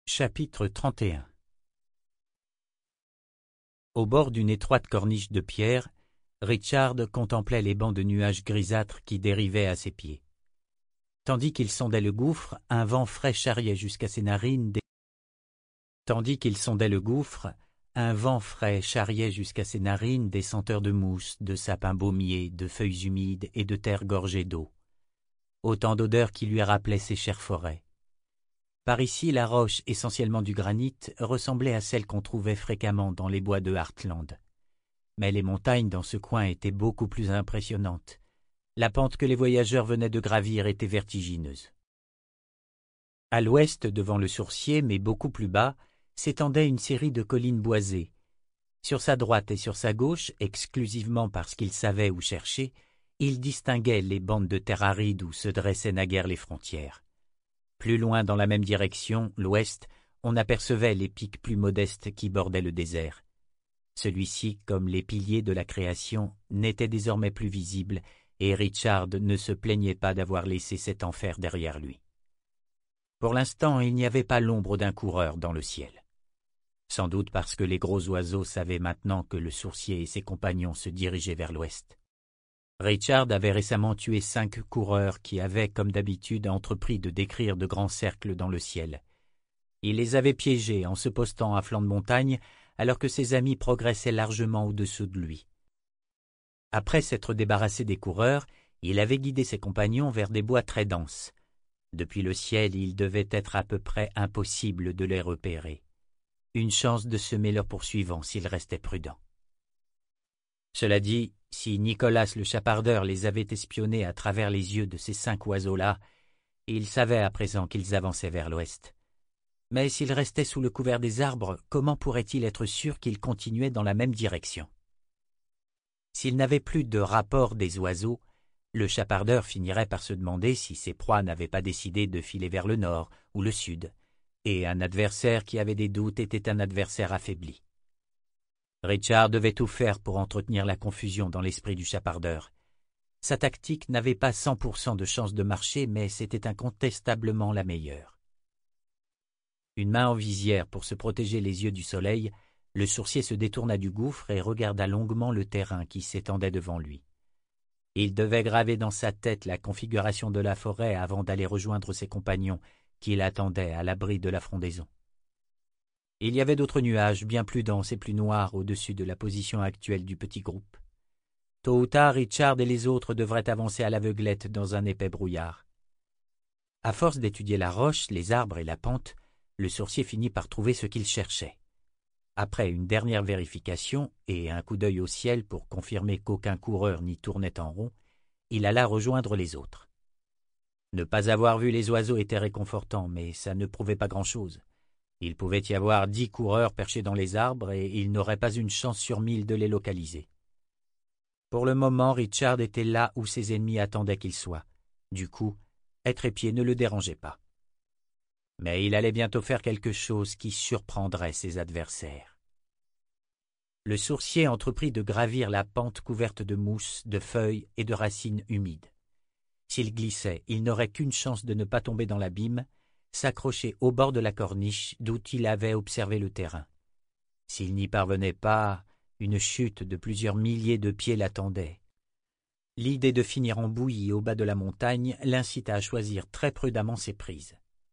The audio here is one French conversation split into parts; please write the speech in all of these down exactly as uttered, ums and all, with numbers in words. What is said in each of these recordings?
Chapitre trente et un. Au bord d'une étroite corniche de pierre, Richard contemplait les bancs de nuages grisâtres qui dérivaient à ses pieds. Tandis qu'il sondait le gouffre, un vent frais charriait jusqu'à ses narines des... Tandis qu'il sondait le gouffre, un vent frais charriait jusqu'à ses narines des senteurs de mousse, de sapins baumiers, de feuilles humides et de terre gorgée d'eau. Autant d'odeurs qui lui rappelaient ses chères forêts. Par ici, la roche, essentiellement du granit, ressemblait à celle qu'on trouvait fréquemment dans les bois de Heartland. Mais les montagnes dans ce coin étaient beaucoup plus impressionnantes. La pente que les voyageurs venaient de gravir était vertigineuse. À l'ouest, devant le sourcier, mais beaucoup plus bas, s'étendait une série de collines boisées. Sur sa droite et sur sa gauche, exclusivement parce qu'il savait où chercher, il distinguait les bandes de terre aride où se dressaient naguère les frontières. Plus loin dans la même direction, l'ouest, on apercevait les pics plus modestes qui bordaient le désert. Celui-ci, comme les piliers de la création, n'était désormais plus visible, et Richard ne se plaignait pas d'avoir laissé cet enfer derrière lui. Pour l'instant, il n'y avait pas l'ombre d'un coureur dans le ciel. Sans doute parce que les gros oiseaux savaient maintenant que le sourcier et ses compagnons se dirigeaient vers l'ouest. Richard avait récemment tué cinq coureurs qui avaient, comme d'habitude, entrepris de décrire de grands cercles dans le ciel. Il les avait piégés en se postant à flanc de montagne, alors que ses amis progressaient largement au-dessous de lui. Après s'être débarrassé des coureurs, il avait guidé ses compagnons vers des bois très denses. Depuis le ciel, il devait être à peu près impossible de les repérer. Une chance de semer leurs poursuivants s'ils restaient prudents. Cela dit, si Nicolas le chapardeur les avait espionnés à travers les yeux de ces cinq oiseaux-là, il savait à présent qu'ils avançaient vers l'ouest. Mais s'ils restaient sous le couvert des arbres, comment pourrait-il être sûr qu'ils continuaient dans la même direction? S'il n'avait plus de rapport des oiseaux, le chapardeur finirait par se demander si ses proies n'avaient pas décidé de filer vers le nord ou le sud, et un adversaire qui avait des doutes était un adversaire affaibli. Richard devait tout faire pour entretenir la confusion dans l'esprit du chapardeur. Sa tactique n'avait pas cent pour cent de chance de marcher, mais c'était incontestablement la meilleure. Une main en visière pour se protéger les yeux du soleil, le sourcier se détourna du gouffre et regarda longuement le terrain qui s'étendait devant lui. Il devait graver dans sa tête la configuration de la forêt avant d'aller rejoindre ses compagnons qui l'attendaient à l'abri de la frondaison. Il y avait d'autres nuages bien plus denses et plus noirs au-dessus de la position actuelle du petit groupe. Tôt ou tard, Richard et les autres devraient avancer à l'aveuglette dans un épais brouillard. À force d'étudier la roche, les arbres et la pente, le sourcier finit par trouver ce qu'il cherchait. Après une dernière vérification et un coup d'œil au ciel pour confirmer qu'aucun coureur n'y tournait en rond, il alla rejoindre les autres. Ne pas avoir vu les oiseaux était réconfortant, mais ça ne prouvait pas grand-chose. Il pouvait y avoir dix coureurs perchés dans les arbres et il n'aurait pas une chance sur mille de les localiser. Pour le moment, Richard était là où ses ennemis attendaient qu'il soit. Du coup, être épié ne le dérangeait pas. Mais il allait bientôt faire quelque chose qui surprendrait ses adversaires. Le sourcier entreprit de gravir la pente couverte de mousse, de feuilles et de racines humides. S'il glissait, il n'aurait qu'une chance de ne pas tomber dans l'abîme, s'accrocher au bord de la corniche d'où il avait observé le terrain. S'il n'y parvenait pas, une chute de plusieurs milliers de pieds l'attendait. L'idée de finir en bouillie au bas de la montagne l'incita à choisir très prudemment ses prises.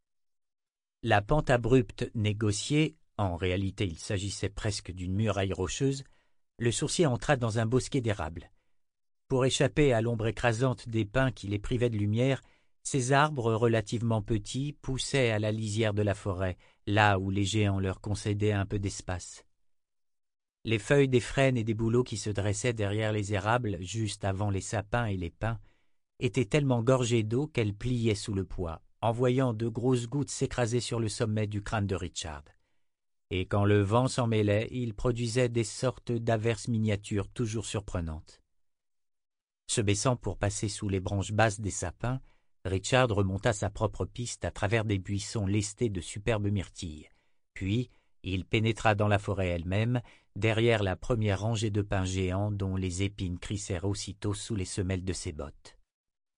La pente abrupte négociée, en réalité il s'agissait presque d'une muraille rocheuse, le sourcier entra dans un bosquet d'érables. Pour échapper à l'ombre écrasante des pins qui les privaient de lumière, ces arbres relativement petits poussaient à la lisière de la forêt, là où les géants leur concédaient un peu d'espace. Les feuilles des frênes et des bouleaux qui se dressaient derrière les érables, juste avant les sapins et les pins, étaient tellement gorgées d'eau qu'elles pliaient sous le poids, envoyant de grosses gouttes s'écraser sur le sommet du crâne de Richard. Et quand le vent s'en mêlait, il produisait des sortes d'averses miniatures toujours surprenantes. Se baissant pour passer sous les branches basses des sapins, Richard remonta sa propre piste à travers des buissons lestés de superbes myrtilles. Puis, il pénétra dans la forêt elle-même, derrière la première rangée de pins géants dont les épines crissèrent aussitôt sous les semelles de ses bottes.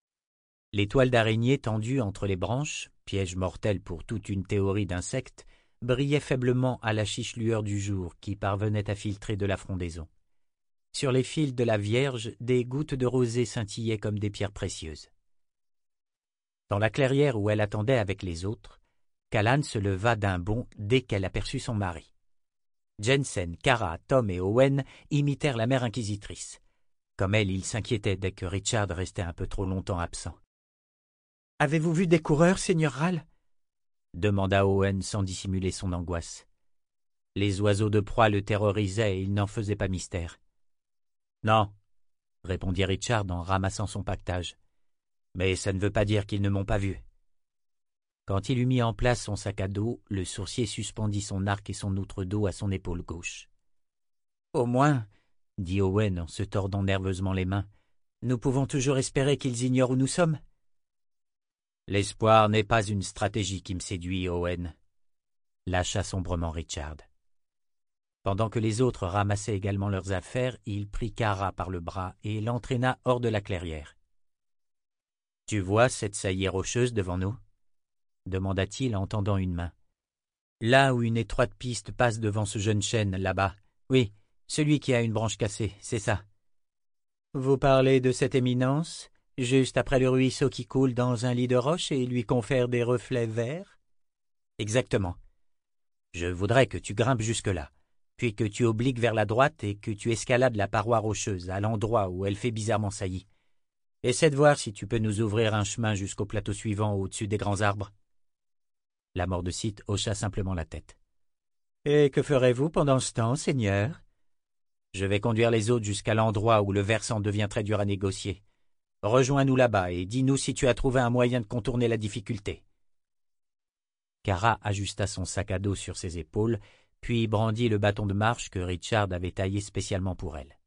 Les toiles d'araignée tendues entre les branches, piège mortel pour toute une théorie d'insectes, brillaient faiblement à la chiche lueur du jour qui parvenait à filtrer de la frondaison. Sur les fils de la Vierge, des gouttes de rosée scintillaient comme des pierres précieuses. Dans la clairière où elle attendait avec les autres, Callan se leva d'un bond dès qu'elle aperçut son mari. Jensen, Kara, Tom et Owen imitèrent la mère inquisitrice. Comme elle, ils s'inquiétaient dès que Richard restait un peu trop longtemps absent. « Avez-vous vu des coureurs, Seigneur Ral ?» demanda Owen sans dissimuler son angoisse. Les oiseaux de proie le terrorisaient et il n'en faisait pas mystère. « Non, » répondit Richard en ramassant son pactage. « Mais ça ne veut pas dire qu'ils ne m'ont pas vu. » Quand il eut mis en place son sac à dos, le sourcier suspendit son arc et son outre d'eau à son épaule gauche. « Au moins, » dit Owen en se tordant nerveusement les mains, « nous pouvons toujours espérer qu'ils ignorent où nous sommes. » L'espoir n'est pas une stratégie qui me séduit, Owen, lâcha sombrement Richard. Pendant que les autres ramassaient également leurs affaires, il prit Kara par le bras et l'entraîna hors de la clairière. « Tu vois cette saillie rocheuse devant nous ?» demanda-t-il en tendant une main. « Là où une étroite piste passe devant ce jeune chêne, là-bas. Oui, celui qui a une branche cassée, c'est ça. »« Vous parlez de cette éminence, juste après le ruisseau qui coule dans un lit de roche et lui confère des reflets verts ?»« Exactement. Je voudrais que tu grimpes jusque-là, puis que tu obliques vers la droite et que tu escalades la paroi rocheuse à l'endroit où elle fait bizarrement saillie. Essaie de voir si tu peux nous ouvrir un chemin jusqu'au plateau suivant au-dessus des grands arbres. » La Mordecite hocha simplement la tête. « Et que ferez-vous pendant ce temps, Seigneur ?»« Je vais conduire les autres jusqu'à l'endroit où le versant devient très dur à négocier. Rejoins-nous là-bas et dis-nous si tu as trouvé un moyen de contourner la difficulté. » Kara ajusta son sac à dos sur ses épaules, puis brandit le bâton de marche que Richard avait taillé spécialement pour elle.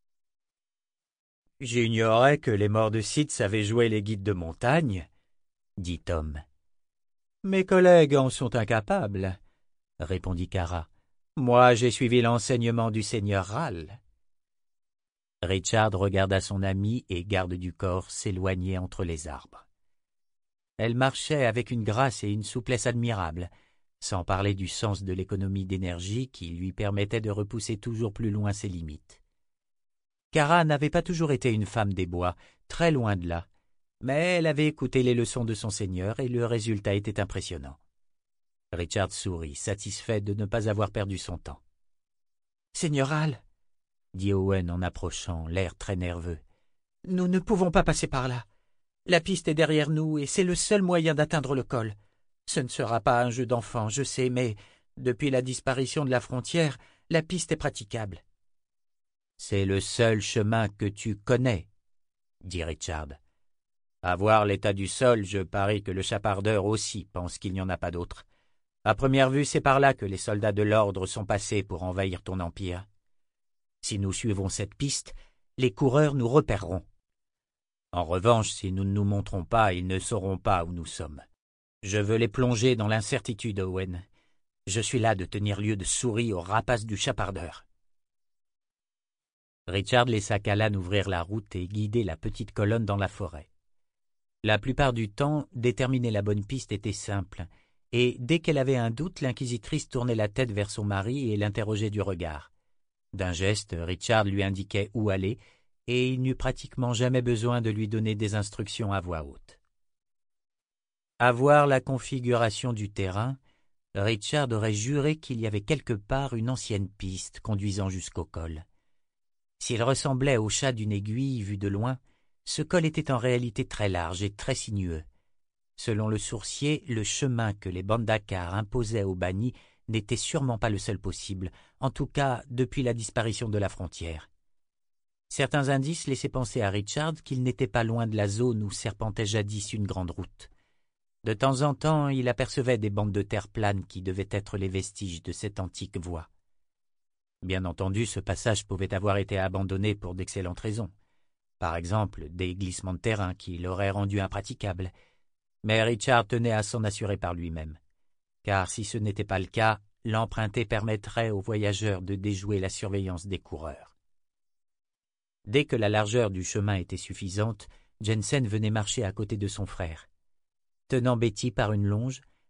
« J'ignorais que les Mordecites savaient jouer les guides de montagne, » dit Tom. « Mes collègues en sont incapables, » répondit Kara. « Moi, j'ai suivi l'enseignement du seigneur Ral. » Richard regarda son ami et garde du corps s'éloigner entre les arbres. Elle marchait avec une grâce et une souplesse admirables, sans parler du sens de l'économie d'énergie qui lui permettait de repousser toujours plus loin ses limites. Kara n'avait pas toujours été une femme des bois, très loin de là, mais elle avait écouté les leçons de son seigneur et le résultat était impressionnant. Richard sourit, satisfait de ne pas avoir perdu son temps. « Seigneur Hal, » dit Owen en approchant, l'air très nerveux, « nous ne pouvons pas passer par là. La piste est derrière nous et c'est le seul moyen d'atteindre le col. Ce ne sera pas un jeu d'enfant, je sais, mais depuis la disparition de la frontière, la piste est praticable. »« C'est le seul chemin que tu connais, » dit Richard. « À voir l'état du sol, je parie que le chapardeur aussi pense qu'il n'y en a pas d'autre. À première vue, c'est par là que les soldats de l'ordre sont passés pour envahir ton empire. Si nous suivons cette piste, les coureurs nous repéreront. En revanche, si nous ne nous montrons pas, ils ne sauront pas où nous sommes. Je veux les plonger dans l'incertitude, Owen. Je suis là de tenir lieu de souris aux rapaces du chapardeur. » Richard laissa Callan ouvrir la route et guider la petite colonne dans la forêt. La plupart du temps, déterminer la bonne piste était simple, et dès qu'elle avait un doute, l'inquisitrice tournait la tête vers son mari et l'interrogeait du regard. D'un geste, Richard lui indiquait où aller, et il n'eut pratiquement jamais besoin de lui donner des instructions à voix haute. À voir la configuration du terrain, Richard aurait juré qu'il y avait quelque part une ancienne piste conduisant jusqu'au col. S'il ressemblait au chat d'une aiguille vue de loin, ce col était en réalité très large et très sinueux. Selon le sourcier, le chemin que les Bandakars imposaient aux bannis n'était sûrement pas le seul possible, en tout cas depuis la disparition de la frontière. Certains indices laissaient penser à Richard qu'il n'était pas loin de la zone où serpentait jadis une grande route. De temps en temps, il apercevait des bandes de terre plane qui devaient être les vestiges de cette antique voie. Bien entendu, ce passage pouvait avoir été abandonné pour d'excellentes raisons. Par exemple, des glissements de terrain qui l'auraient rendu impraticable. Mais Richard tenait à s'en assurer par lui-même. Car si ce n'était pas le cas, l'emprunter permettrait aux voyageurs de déjouer la surveillance des coureurs. Dès que la largeur du chemin était suffisante, Jensen venait marcher à côté de son frère. Tenant Betty par une longe,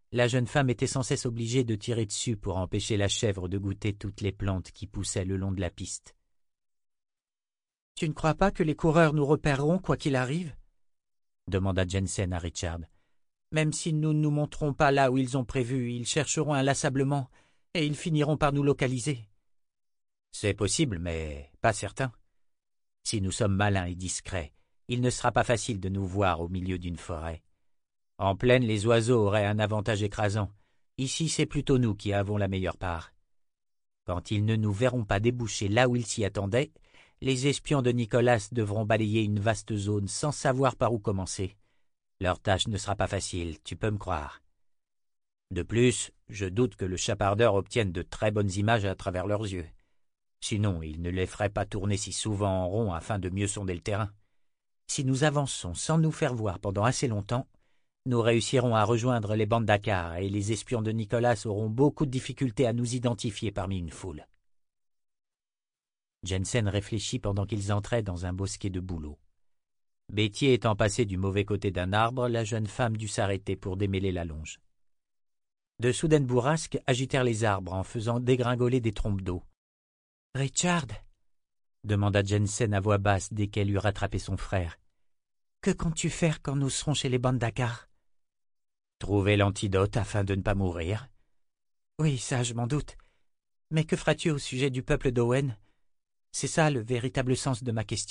La jeune femme était sans cesse obligée de tirer dessus pour empêcher la chèvre de goûter toutes les plantes qui poussaient le long de la piste. « Tu ne crois pas que les coureurs nous repéreront quoi qu'il arrive ?» demanda Jensen à Richard. « Même si nous ne nous montrons pas là où ils ont prévu, ils chercheront inlassablement et ils finiront par nous localiser. »« C'est possible, mais pas certain. Si nous sommes malins et discrets, il ne sera pas facile de nous voir au milieu d'une forêt. En plaine, les oiseaux auraient un avantage écrasant. Ici, c'est plutôt nous qui avons la meilleure part. Quand ils ne nous verront pas déboucher là où ils s'y attendaient, les espions de Nicolas devront balayer une vaste zone sans savoir par où commencer. Leur tâche ne sera pas facile, tu peux me croire. De plus, je doute que le chapardeur obtienne de très bonnes images à travers leurs yeux. Sinon, il ne les ferait pas tourner si souvent en rond afin de mieux sonder le terrain. Si nous avançons sans nous faire voir pendant assez longtemps, nous réussirons à rejoindre les bandes Dakar et les espions de Nicolas auront beaucoup de difficultés à nous identifier parmi une foule. Jensen réfléchit pendant qu'ils entraient dans un bosquet de bouleaux. Betty étant passée du mauvais côté d'un arbre, la jeune femme dut s'arrêter pour démêler la longe. De soudaines bourrasques agitèrent les arbres en faisant dégringoler des trompes d'eau. « Richard » demanda Jensen à voix basse dès qu'elle eut rattrapé son frère. « Que comptes-tu faire quand nous serons chez les bandes Dakar ?»« Trouver l'antidote afin de ne pas mourir. »« Oui, ça je m'en doute. Mais que feras-tu au sujet du peuple d'Owen ? C'est ça le véritable sens de ma question. »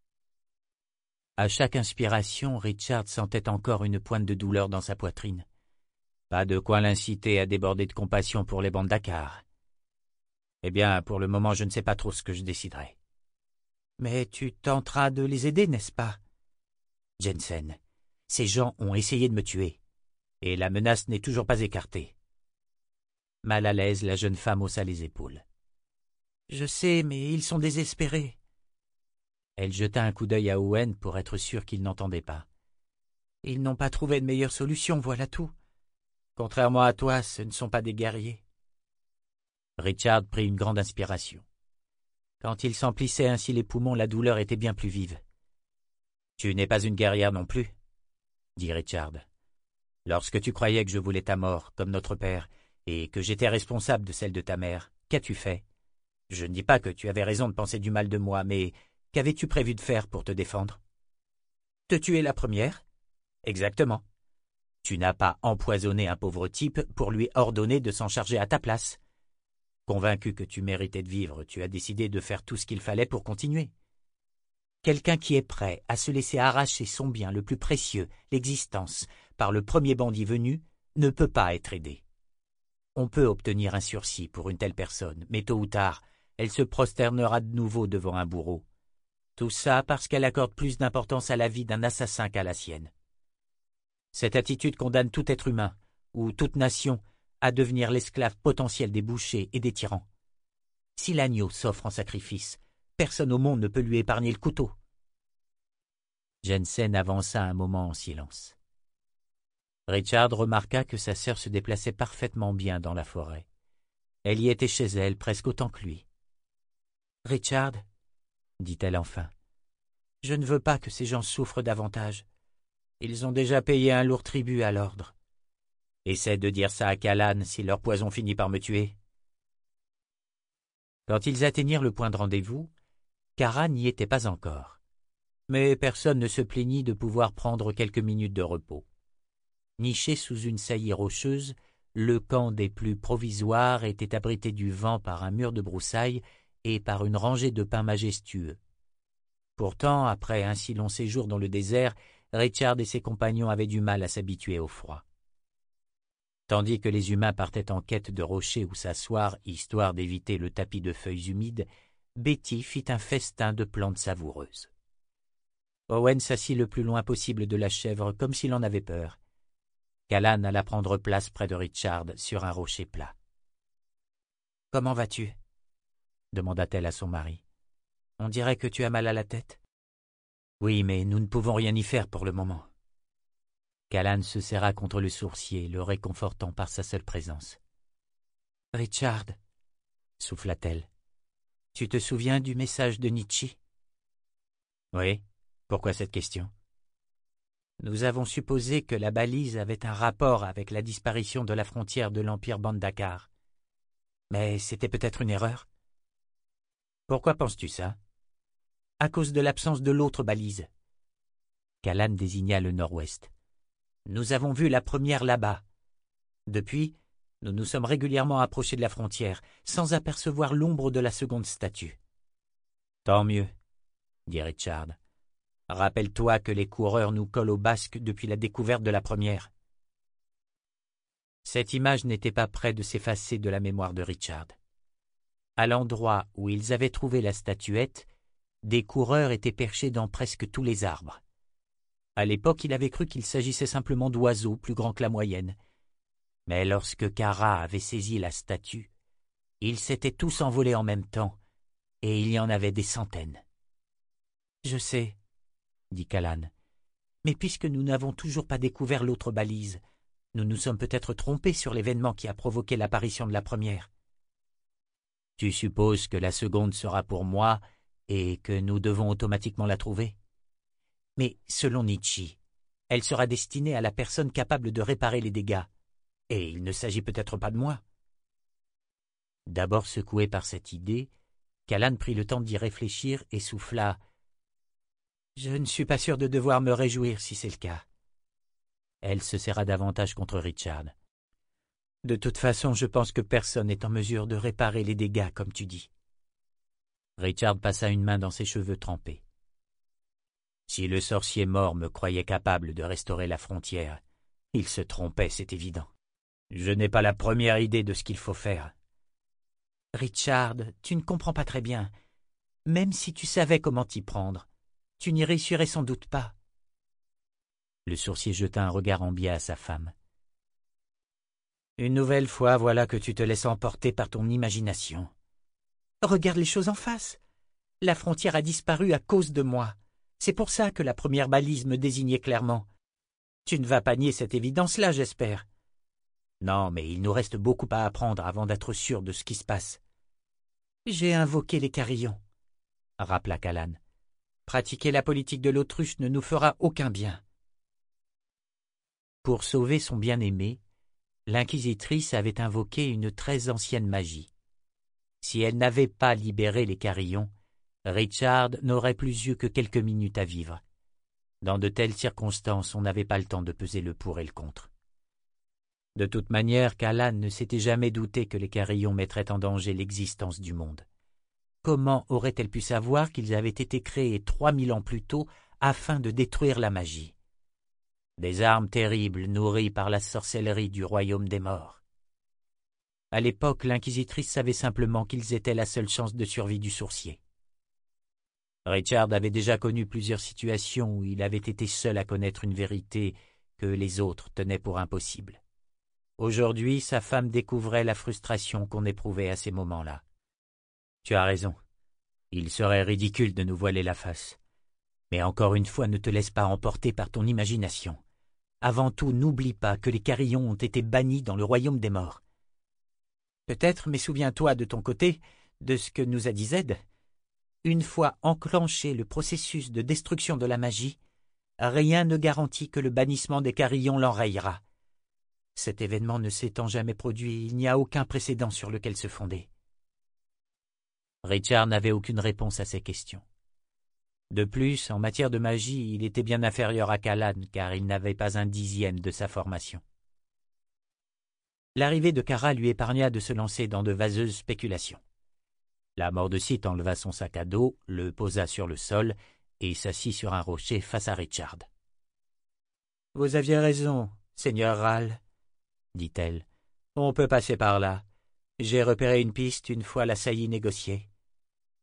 À chaque inspiration, Richard sentait encore une pointe de douleur dans sa poitrine. Pas de quoi l'inciter à déborder de compassion pour les bandes Dakar. Eh bien, pour le moment, je ne sais pas trop ce que je déciderai. Mais tu tenteras de les aider, n'est-ce pas? Jensen, ces gens ont essayé de me tuer, et la menace n'est toujours pas écartée. Mal à l'aise, la jeune femme haussa les épaules. Je sais, mais ils sont désespérés. Elle jeta un coup d'œil à Owen pour être sûre qu'il n'entendait pas. Ils n'ont pas trouvé de meilleure solution, voilà tout. Contrairement à toi, ce ne sont pas des guerriers. Richard prit une grande inspiration. Quand il s'emplissait ainsi les poumons, la douleur était bien plus vive. « Tu n'es pas une guerrière non plus, » dit Richard. « Lorsque tu croyais que je voulais ta mort, comme notre père, et que j'étais responsable de celle de ta mère, qu'as-tu fait? Je ne dis pas que tu avais raison de penser du mal de moi, mais qu'avais-tu prévu de faire pour te défendre? Te tuer la première? Exactement. Tu n'as pas empoisonné un pauvre type pour lui ordonner de s'en charger à ta place. Convaincu que tu méritais de vivre, tu as décidé de faire tout ce qu'il fallait pour continuer. Quelqu'un qui est prêt à se laisser arracher son bien le plus précieux, l'existence, par le premier bandit venu, ne peut pas être aidé. On peut obtenir un sursis pour une telle personne, mais tôt ou tard, elle se prosternera de nouveau devant un bourreau. Tout ça parce qu'elle accorde plus d'importance à la vie d'un assassin qu'à la sienne. Cette attitude condamne tout être humain, ou toute nation, à devenir l'esclave potentiel des bouchers et des tyrans. Si l'agneau s'offre en sacrifice, personne au monde ne peut lui épargner le couteau. Jensen avança un moment en silence. Richard remarqua que sa sœur se déplaçait parfaitement bien dans la forêt. Elle y était chez elle presque autant que lui. « Richard, » dit-elle enfin, « je ne veux pas que ces gens souffrent davantage. Ils ont déjà payé un lourd tribut à l'ordre. Essaie de dire ça à Callan si leur poison finit par me tuer. » Quand ils atteignirent le point de rendez-vous, Kara n'y était pas encore. Mais personne ne se plaignit de pouvoir prendre quelques minutes de repos. Niché sous une saillie rocheuse, le camp des plus provisoires était abrité du vent par un mur de broussailles et par une rangée de pins majestueux. Pourtant, après un si long séjour dans le désert, Richard et ses compagnons avaient du mal à s'habituer au froid. Tandis que les humains partaient en quête de rochers où s'asseoir, histoire d'éviter le tapis de feuilles humides, Betty fit un festin de plantes savoureuses. Owen s'assit le plus loin possible de la chèvre comme s'il en avait peur. Callan alla prendre place près de Richard sur un rocher plat. « Comment vas-tu » demanda-t-elle à son mari. « On dirait que tu as mal à la tête. »« Oui, mais nous ne pouvons rien y faire pour le moment. » Callan se serra contre le sourcier, le réconfortant par sa seule présence. « Richard, » souffla-t-elle, « tu te souviens du message de Nietzsche ?»« Oui, pourquoi cette question ?» Nous avons supposé que la balise avait un rapport avec la disparition de la frontière de l'Empire Bandakar. Mais c'était peut-être une erreur. Pourquoi penses-tu ça? À cause de l'absence de l'autre balise. Callan désigna le nord-ouest. Nous avons vu la première là-bas. Depuis, nous nous sommes régulièrement approchés de la frontière, sans apercevoir l'ombre de la seconde statue. Tant mieux, dit Richard. Rappelle-toi que les coureurs nous collent au basque depuis la découverte de la première. Cette image n'était pas près de s'effacer de la mémoire de Richard. À l'endroit où ils avaient trouvé la statuette, des coureurs étaient perchés dans presque tous les arbres. À l'époque, il avait cru qu'il s'agissait simplement d'oiseaux plus grands que la moyenne. Mais lorsque Kara avait saisi la statue, ils s'étaient tous envolés en même temps, et il y en avait des centaines. « Je sais, » dit Callan, « mais puisque nous n'avons toujours pas découvert l'autre balise, nous nous sommes peut-être trompés sur l'événement qui a provoqué l'apparition de la première. » Tu supposes que la seconde sera pour moi et que nous devons automatiquement la trouver? Mais selon Nietzsche, elle sera destinée à la personne capable de réparer les dégâts, et il ne s'agit peut-être pas de moi. D'abord secoué par cette idée, Callan prit le temps d'y réfléchir et souffla. « Je ne suis pas sûr de devoir me réjouir si c'est le cas. » Elle se serra davantage contre Richard. « De toute façon, je pense que personne n'est en mesure de réparer les dégâts, comme tu dis. » Richard passa une main dans ses cheveux trempés. « Si le sorcier mort me croyait capable de restaurer la frontière, il se trompait, c'est évident. Je n'ai pas la première idée de ce qu'il faut faire. »« Richard, tu ne comprends pas très bien. Même si tu savais comment t'y prendre, tu n'y réussirais sans doute pas. » Le sorcier jeta un regard envié à sa femme. « Une nouvelle fois, voilà que tu te laisses emporter par ton imagination. Regarde les choses en face. La frontière a disparu à cause de moi. C'est pour ça que la première balise me désignait clairement. Tu ne vas pas nier cette évidence-là, j'espère. Non, mais il nous reste beaucoup à apprendre avant d'être sûr de ce qui se passe. »« J'ai invoqué les carillons, » rappela Callan. « Pratiquer la politique de l'autruche ne nous fera aucun bien. » Pour sauver son bien-aimé, l'inquisitrice avait invoqué une très ancienne magie. Si elle n'avait pas libéré les carillons, Richard n'aurait plus eu que quelques minutes à vivre. Dans de telles circonstances, on n'avait pas le temps de peser le pour et le contre. De toute manière, Callan ne s'était jamais douté que les carillons mettraient en danger l'existence du monde. Comment aurait-elle pu savoir qu'ils avaient été créés trois mille ans plus tôt afin de détruire la magie? Des armes terribles nourries par la sorcellerie du royaume des morts. À l'époque, l'inquisitrice savait simplement qu'ils étaient la seule chance de survie du sorcier. Richard avait déjà connu plusieurs situations où il avait été seul à connaître une vérité que les autres tenaient pour impossible. Aujourd'hui, sa femme découvrait la frustration qu'on éprouvait à ces moments-là. Tu as raison. Il serait ridicule de nous voiler la face. Mais encore une fois, ne te laisse pas emporter par ton imagination. Avant tout, n'oublie pas que les carillons ont été bannis dans le royaume des morts. Peut-être, mais souviens-toi de ton côté de ce que nous a dit Z. Une fois enclenché le processus de destruction de la magie, rien ne garantit que le bannissement des carillons l'enrayera. Cet événement ne s'étant jamais produit, il n'y a aucun précédent sur lequel se fonder. Richard n'avait aucune réponse à ces questions. De plus, en matière de magie, il était bien inférieur à Callan, car il n'avait pas un dixième de sa formation. L'arrivée de Kara lui épargna de se lancer dans de vaseuses spéculations. La mort de Sith enleva son sac à dos, le posa sur le sol et s'assit sur un rocher face à Richard. « Vous aviez raison, Seigneur Ral, » dit-elle. « On peut passer par là. J'ai repéré une piste une fois la saillie négociée. »« Parfait !»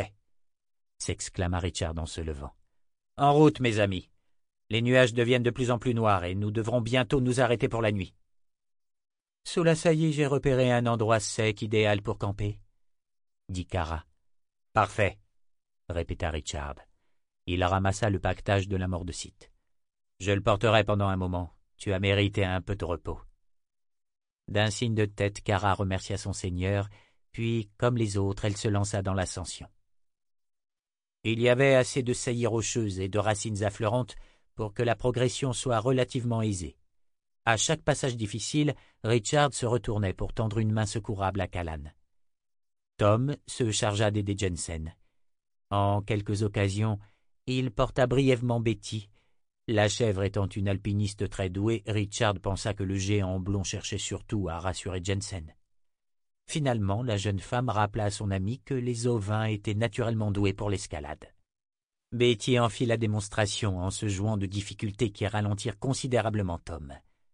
s'exclama Richard en se levant. « En route, mes amis. Les nuages deviennent de plus en plus noirs et nous devrons bientôt nous arrêter pour la nuit. »« Sous la saillie, j'ai repéré un endroit sec idéal pour camper, » dit Kara. « Parfait !» répéta Richard. Il ramassa le paquetage de la mort de Sith. « Je le porterai pendant un moment. Tu as mérité un peu de repos. » D'un signe de tête, Kara remercia son seigneur, puis, comme les autres, elle se lança dans l'ascension. Il y avait assez de saillies rocheuses et de racines affleurantes pour que la progression soit relativement aisée. À chaque passage difficile, Richard se retournait pour tendre une main secourable à Callan. Tom se chargea d'aider Jensen. En quelques occasions, il porta brièvement Betty. La chèvre étant une alpiniste très douée, Richard pensa que le géant blond cherchait surtout à rassurer Jensen. Finalement, la jeune femme rappela à son ami que les ovins étaient naturellement doués pour l'escalade. Betty en fit la démonstration en se jouant de difficultés qui ralentirent considérablement Tom.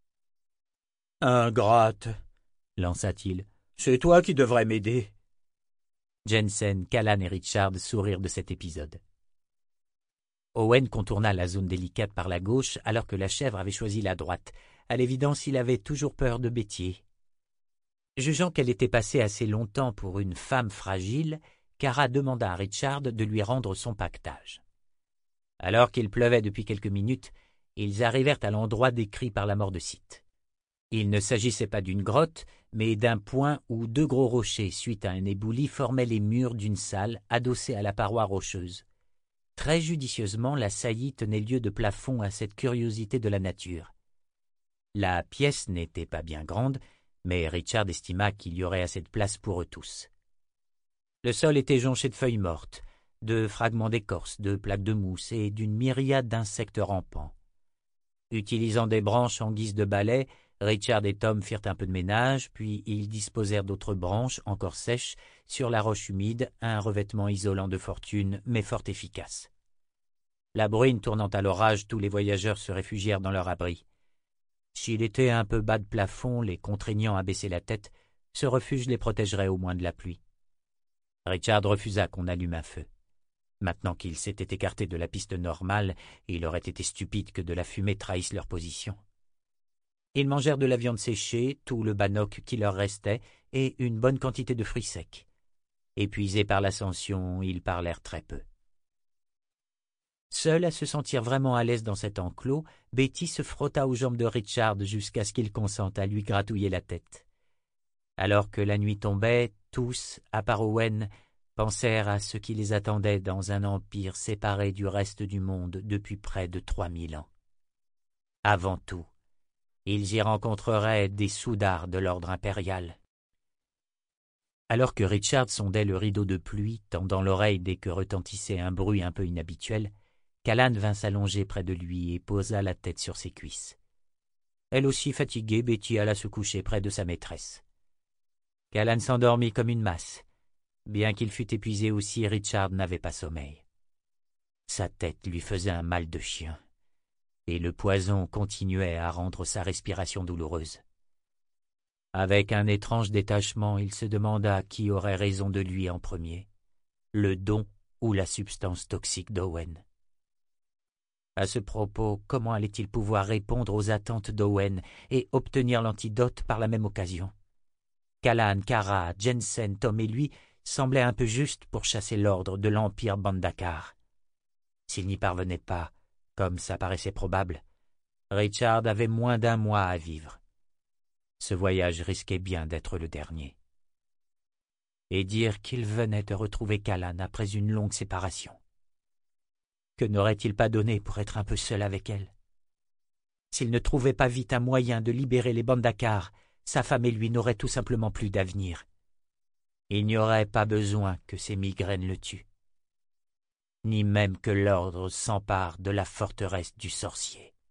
« Ingrate, lança-t-il, c'est toi qui devrais m'aider. » Jensen, Callan et Richard sourirent de cet épisode. Owen contourna la zone délicate par la gauche alors que la chèvre avait choisi la droite. À l'évidence, il avait toujours peur de Betty. Jugeant qu'elle était passée assez longtemps pour une femme fragile, Cara demanda à Richard de lui rendre son pactage. Alors qu'il pleuvait depuis quelques minutes, ils arrivèrent à l'endroit décrit par la mort de Sith. Il ne s'agissait pas d'une grotte, mais d'un point où deux gros rochers, suite à un éboulis, formaient les murs d'une salle adossée à la paroi rocheuse. Très judicieusement, la saillie tenait lieu de plafond à cette curiosité de la nature. La pièce n'était pas bien grande, mais Richard estima qu'il y aurait assez de place pour eux tous. Le sol était jonché de feuilles mortes, de fragments d'écorce, de plaques de mousse et d'une myriade d'insectes rampants. Utilisant des branches en guise de balai, Richard et Tom firent un peu de ménage, puis ils disposèrent d'autres branches, encore sèches, sur la roche humide, un revêtement isolant de fortune, mais fort efficace. La bruine tournant à l'orage, tous les voyageurs se réfugièrent dans leur abri. S'il était un peu bas de plafond, les contraignant à baisser la tête, ce refuge les protégerait au moins de la pluie. Richard refusa qu'on allume un feu. Maintenant qu'ils s'étaient écartés de la piste normale, il aurait été stupide que de la fumée trahisse leur position. Ils mangèrent de la viande séchée, tout le bannock qui leur restait, et une bonne quantité de fruits secs. Épuisés par l'ascension, ils parlèrent très peu. Seule à se sentir vraiment à l'aise dans cet enclos, Betty se frotta aux jambes de Richard jusqu'à ce qu'il consente à lui gratouiller la tête. Alors que la nuit tombait, tous, à part Owen, pensèrent à ce qui les attendait dans un empire séparé du reste du monde depuis près de trois mille ans. Avant tout, ils y rencontreraient des soudards de l'ordre impérial. Alors que Richard sondait le rideau de pluie, tendant l'oreille dès que retentissait un bruit un peu inhabituel, Callan vint s'allonger près de lui et posa la tête sur ses cuisses. Elle aussi fatiguée, Betty alla se coucher près de sa maîtresse. Callan s'endormit comme une masse. Bien qu'il fût épuisé aussi, Richard n'avait pas sommeil. Sa tête lui faisait un mal de chien, et le poison continuait à rendre sa respiration douloureuse. Avec un étrange détachement, il se demanda qui aurait raison de lui en premier, le don ou la substance toxique d'Owen. À ce propos, comment allait-il pouvoir répondre aux attentes d'Owen et obtenir l'antidote par la même occasion? Callan, Cara, Jensen, Tom et lui semblaient un peu justes pour chasser l'ordre de l'Empire Bandakar. S'il n'y parvenait pas, comme ça paraissait probable, Richard avait moins d'un mois à vivre. Ce voyage risquait bien d'être le dernier. Et dire qu'il venait de retrouver Callan après une longue séparation. Que n'aurait-il pas donné pour être un peu seul avec elle? S'il ne trouvait pas vite un moyen de libérer les Bandakar, sa femme et lui n'auraient tout simplement plus d'avenir. Il n'y aurait pas besoin que ses migraines le tuent, ni même que l'ordre s'empare de la forteresse du sorcier.